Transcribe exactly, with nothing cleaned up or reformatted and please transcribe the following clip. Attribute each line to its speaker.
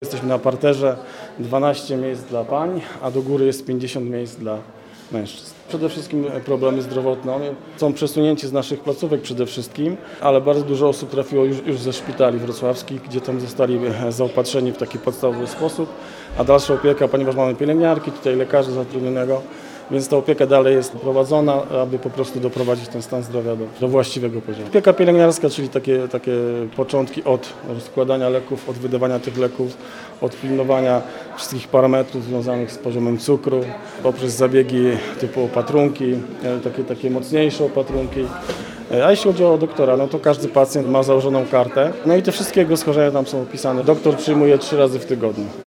Speaker 1: jesteśmy na parterze, dwanaście miejsc dla pań, a do góry jest pięćdziesiąt miejsc dla mężczyzn. Przede wszystkim problemy zdrowotne. One są przesunięci z naszych placówek przede wszystkim, ale bardzo dużo osób trafiło już, już ze szpitali wrocławskich, gdzie tam zostali zaopatrzeni w taki podstawowy sposób, a dalsza opieka, ponieważ mamy pielęgniarki, tutaj lekarza zatrudnionego, więc ta opieka dalej jest prowadzona, aby po prostu doprowadzić ten stan zdrowia do, do właściwego poziomu. Opieka pielęgniarska, czyli takie, takie początki od rozkładania leków, od wydawania tych leków, od pilnowania wszystkich parametrów związanych z poziomem cukru, poprzez zabiegi typu opatrunki, takie, takie mocniejsze opatrunki. A jeśli chodzi o doktora, no to każdy pacjent ma założoną kartę, no i te wszystkie jego schorzenia tam są opisane. Doktor przyjmuje trzy razy w tygodniu.